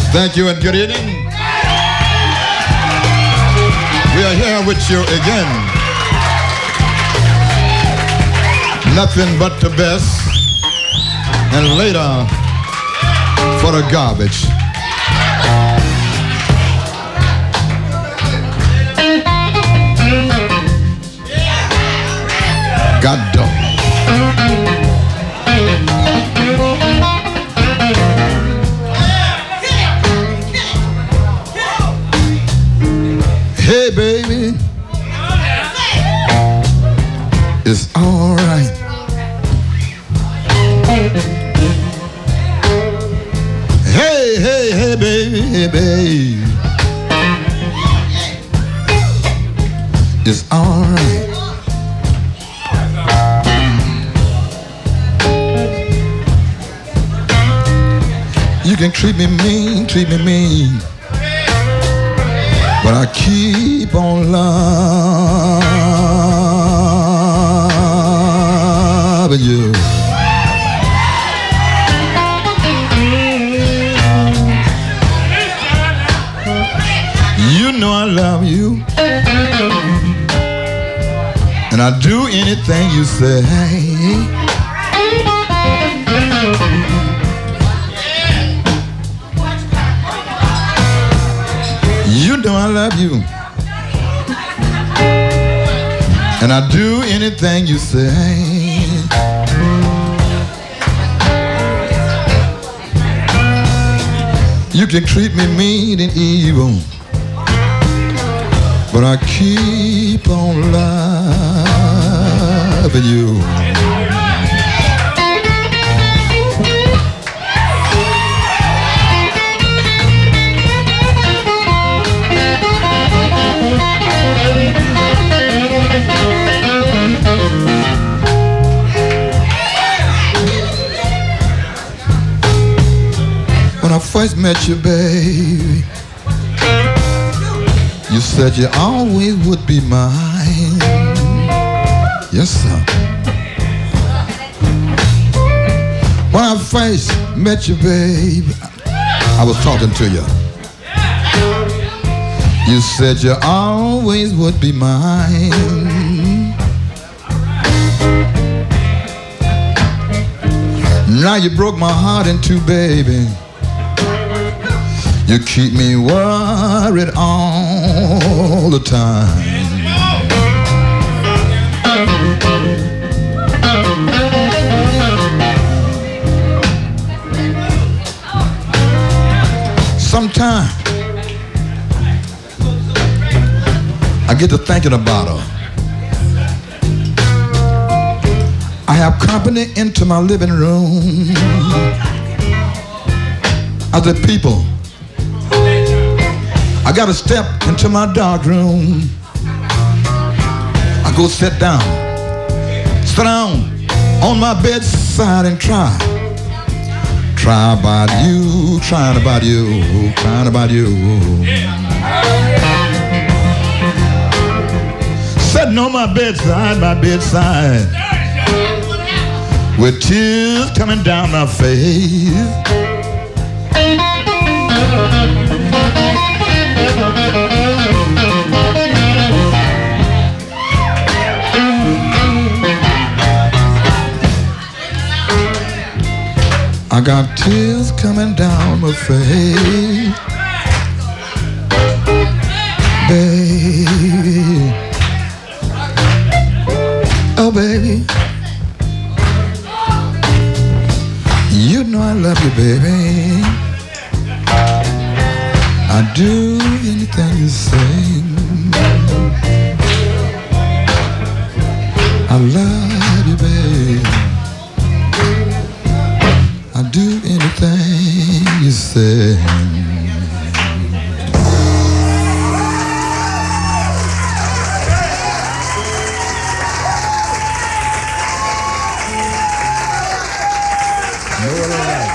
Thank you and good evening. We are here with you again. Nothing but the best. And later for the garbage. God dog. Hey baby, it's all right. Hey baby, it's all right. You can treat me mean, but I keep on loving you. You know I love you, and I do anything you say. You know I love you, and I do anything you say. You can treat me mean and evil, but I keep on loving you. When I first met you, baby, you said you always would be mine. Yes, sir. When I first met you, baby, I was talking to you. You said you always would be mine. Now you broke my heart in two, baby. You keep me worried all the time. Sometimes I get to thinking about her. I have company into my living room. Other people. I gotta step into my dark room. I go sit down on my bedside and trying about you. Sitting on my bedside, with tears coming down my face. I got tears coming down my face, baby. Oh, baby. You know I love you, baby. I do anything you say. I love you, baby. I do anything you say. No other way.